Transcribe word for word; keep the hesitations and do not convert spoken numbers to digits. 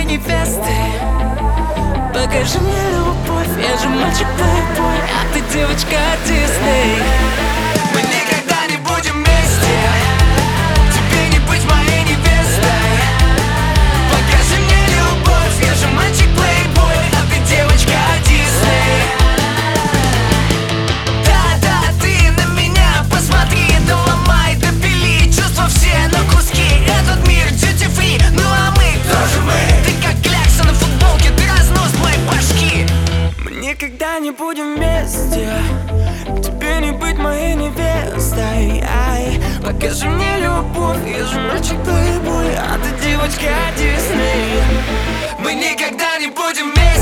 невестой. Покажи мне любовь, я же мальчик плейбой, а ты девочка Дисней. Мы никогда не будем вместе, тебе не быть моей невестой. Покажи мне любовь, я же мальчик плейбой, а ты девочка Дисней. Да-да, ты на меня посмотри, да ломай, да пили чувства все на куски. Этот мир duty free, ну а мы тоже мы. Ты как клякса на футболке, ты разнос моей башки. Мы никогда не будем вместе, тебе не быть моей невестой. Ай, покажи мне любовь, я же мальчик плейбой, а ты девочка Дисней. Мы никогда не будем вместе.